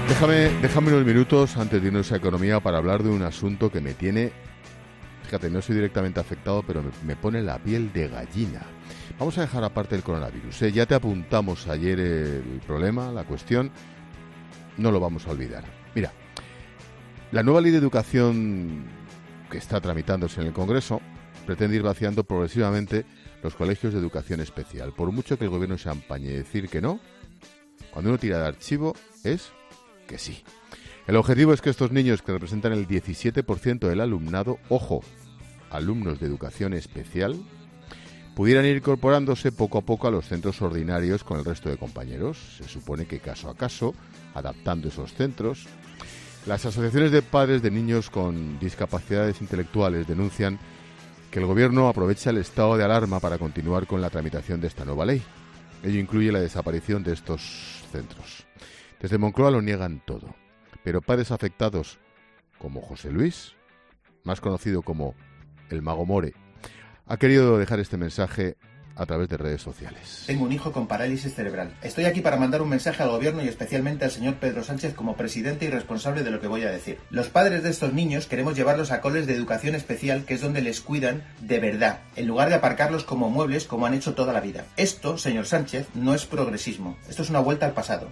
Déjame unos minutos antes de irnos a economía para hablar de un asunto que me tiene, fíjate, no soy directamente afectado, pero me pone la piel de gallina. Vamos a dejar aparte el coronavirus. Ya te apuntamos ayer el problema, la cuestión, no lo vamos a olvidar. Mira, la nueva ley de educación que está tramitándose en el Congreso pretende ir vaciando progresivamente los colegios de educación especial. Por mucho que el gobierno se empañe a decir que no, cuando uno tira de archivo es que sí. El objetivo es que estos niños, que representan el 17% del alumnado, ojo, alumnos de educación especial, pudieran ir incorporándose poco a poco a los centros ordinarios con el resto de compañeros. Se supone que caso a caso, adaptando esos centros. Las asociaciones de padres de niños con discapacidades intelectuales denuncian que el gobierno aprovecha el estado de alarma para continuar con la tramitación de esta nueva ley. Ello incluye la desaparición de estos centros. Desde Moncloa lo niegan todo, pero padres afectados como José Luis, más conocido como el Mago More, ha querido dejar este mensaje a través de redes sociales. Tengo un hijo con parálisis cerebral. Estoy aquí para mandar un mensaje al gobierno y especialmente al señor Pedro Sánchez como presidente y responsable de lo que voy a decir. Los padres de estos niños queremos llevarlos a coles de educación especial, que es donde les cuidan de verdad, en lugar de aparcarlos como muebles como han hecho toda la vida. Esto, señor Sánchez, no es progresismo. Esto es una vuelta al pasado.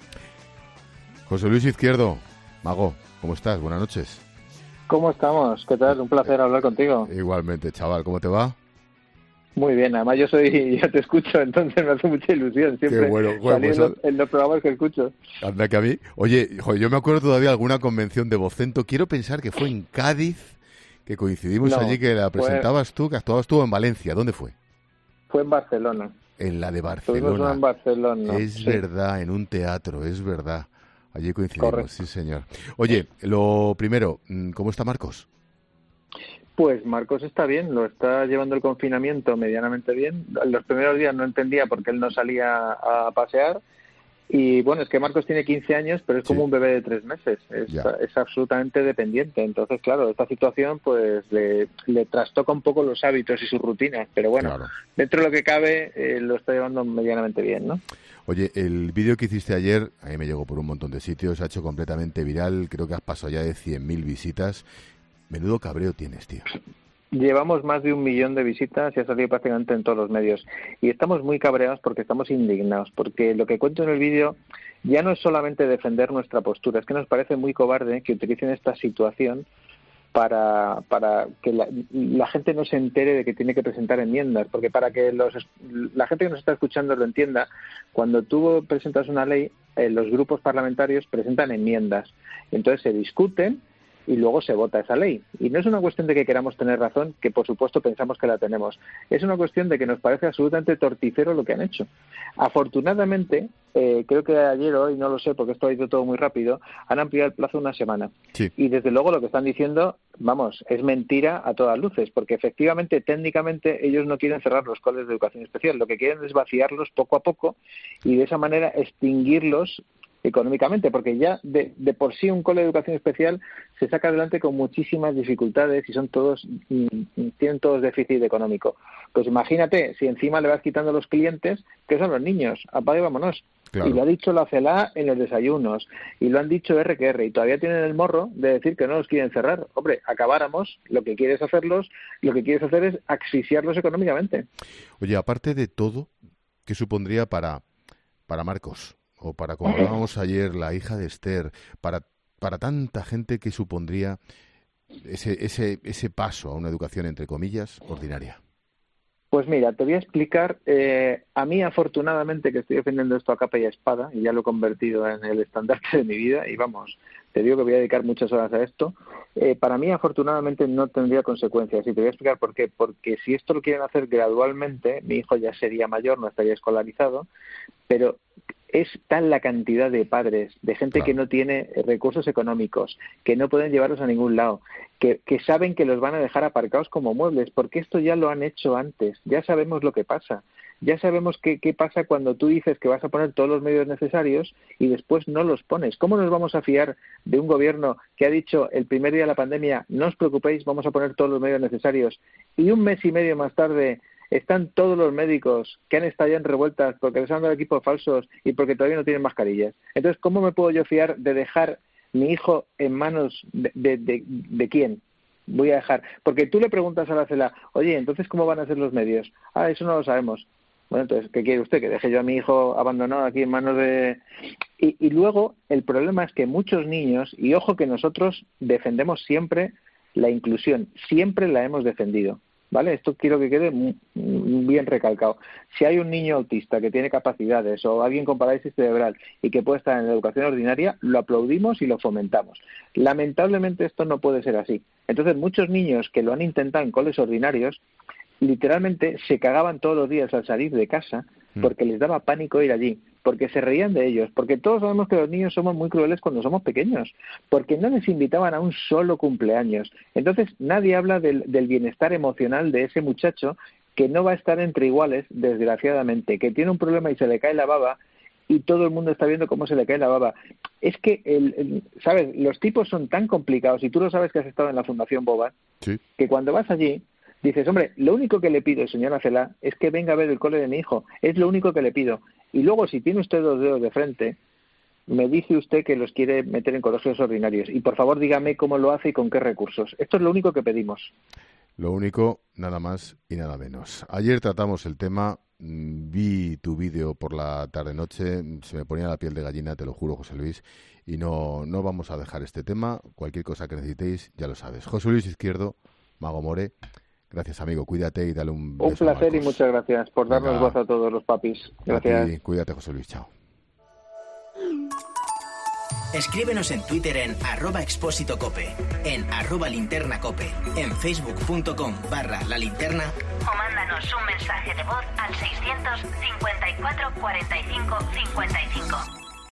José Luis Izquierdo, Mago, ¿cómo estás? Buenas noches. ¿Cómo estamos? ¿Qué tal? Un placer hablar contigo. Igualmente, chaval, ¿cómo te va? Muy bien, además yo te escucho, entonces me hace mucha ilusión siempre. Qué bueno, pues, en los programas que escucho. Anda que a mí. Oye, yo me acuerdo todavía de alguna convención de Vocento, quiero pensar que fue en Cádiz, que coincidimos allí, que la presentabas tú, que actuabas tú en Valencia. ¿Dónde fue? Fue en Barcelona. En la de Barcelona. En Barcelona. Es verdad, en un teatro, es verdad. Allí coincidimos, correcto. Sí señor. Oye, lo primero, ¿cómo está Marcos? Pues Marcos está bien, lo está llevando el confinamiento medianamente bien. Los primeros días no entendía por qué él no salía a pasear. Y bueno, es que Marcos tiene 15 años, pero es como un bebé de 3 meses. Es absolutamente dependiente. Entonces, claro, esta situación pues le trastoca un poco los hábitos y sus rutinas. Pero bueno, claro, dentro de lo que cabe, lo está llevando medianamente bien, ¿no? Oye, el vídeo que hiciste ayer, a mí me llegó por un montón de sitios, ha hecho completamente viral. Creo que has pasado ya de 100.000 visitas. Menudo cabreo tienes, tío. Llevamos más de 1 millón de visitas y ha salido prácticamente en todos los medios. Y estamos muy cabreados porque estamos indignados, porque lo que cuento en el vídeo ya no es solamente defender nuestra postura, es que nos parece muy cobarde que utilicen esta situación para que la gente no se entere de que tiene que presentar enmiendas, porque para que la gente que nos está escuchando lo entienda, cuando tú presentas una ley, los grupos parlamentarios presentan enmiendas, entonces se discuten y luego se vota esa ley. Y no es una cuestión de que queramos tener razón, que por supuesto pensamos que la tenemos. Es una cuestión de que nos parece absolutamente torticero lo que han hecho. Afortunadamente, creo que ayer o hoy, no lo sé porque esto ha ido todo muy rápido, han ampliado el plazo 1 semana. Sí. Y desde luego lo que están diciendo, vamos, es mentira a todas luces, porque efectivamente, técnicamente, ellos no quieren cerrar los coles de educación especial. Lo que quieren es vaciarlos poco a poco y de esa manera extinguirlos económicamente, porque ya de por sí un cole de educación especial se saca adelante con muchísimas dificultades y tienen todos déficit económico. Pues imagínate, si encima le vas quitando los clientes, que son los niños, apague y vámonos. Claro. Y lo ha dicho la CELA en los desayunos, y lo han dicho R que R, y todavía tienen el morro de decir que no los quieren cerrar. Hombre, acabáramos, lo que quieres hacer es asfixiarlos económicamente. Oye, aparte de todo, ¿qué supondría para Marcos? O para, como hablábamos ayer, la hija de Esther, para tanta gente que supondría ese paso a una educación, entre comillas, ordinaria. Pues mira, te voy a explicar. A mí, afortunadamente, que estoy defendiendo esto a capa y a espada, y ya lo he convertido en el estandarte de mi vida, y vamos, te digo que voy a dedicar muchas horas a esto. Para mí, afortunadamente, no tendría consecuencias, y te voy a explicar por qué. Porque si esto lo quieren hacer gradualmente, mi hijo ya sería mayor, no estaría escolarizado, pero es tal la cantidad de padres, de gente que no tiene recursos económicos, que no pueden llevarlos a ningún lado, que saben que los van a dejar aparcados como muebles, porque esto ya lo han hecho antes, ya sabemos lo que pasa, ya sabemos qué pasa cuando tú dices que vas a poner todos los medios necesarios y después no los pones. ¿Cómo nos vamos a fiar de un gobierno que ha dicho el primer día de la pandemia, no os preocupéis, vamos a poner todos los medios necesarios, y 1 mes y medio más tarde están todos los médicos que han estado ya en revueltas porque les han dado equipos falsos y porque todavía no tienen mascarillas. Entonces, ¿cómo me puedo yo fiar de dejar mi hijo en manos de quién? Voy a dejar. Porque tú le preguntas a la CELA, oye, entonces, ¿cómo van a ser los medios? Ah, eso no lo sabemos. Bueno, entonces, ¿qué quiere usted? ¿Que deje yo a mi hijo abandonado aquí en manos de...? Y luego, el problema es que muchos niños, y ojo que nosotros defendemos siempre la inclusión, siempre la hemos defendido, ¿vale? Esto quiero que quede bien recalcado. Si hay un niño autista que tiene capacidades o alguien con parálisis cerebral y que puede estar en la educación ordinaria, lo aplaudimos y lo fomentamos. Lamentablemente esto no puede ser así. Entonces, muchos niños que lo han intentado en coles ordinarios, literalmente se cagaban todos los días al salir de casa porque les daba pánico ir allí, porque se reían de ellos, porque todos sabemos que los niños somos muy crueles cuando somos pequeños, porque no les invitaban a un solo cumpleaños. Entonces nadie habla del bienestar emocional de ese muchacho que no va a estar entre iguales, desgraciadamente, que tiene un problema y se le cae la baba y todo el mundo está viendo cómo se le cae la baba. Es que, ¿sabes? Los tipos son tan complicados, y tú lo sabes que has estado en la Fundación Boba, sí, que cuando vas allí dices, hombre, lo único que le pido, señora Cela, es que venga a ver el cole de mi hijo. Es lo único que le pido. Y luego, si tiene usted 2 dedos de frente, me dice usted que los quiere meter en colegios ordinarios. Y por favor, dígame cómo lo hace y con qué recursos. Esto es lo único que pedimos. Lo único, nada más y nada menos. Ayer tratamos el tema, vi tu vídeo por la tarde-noche, se me ponía la piel de gallina, te lo juro, José Luis, y no vamos a dejar este tema. Cualquier cosa que necesitéis, ya lo sabes. José Luis Izquierdo, Mago More. Gracias, amigo. Cuídate y dale un beso. Un placer y muchas gracias por darnos voz a todos los papis. Gracias. Cuídate, José Luis. Chao. Escríbenos en Twitter en @expósitocope, en @linternacope, en facebook.com/lalinterna o mándanos un mensaje de voz al 654 45 55.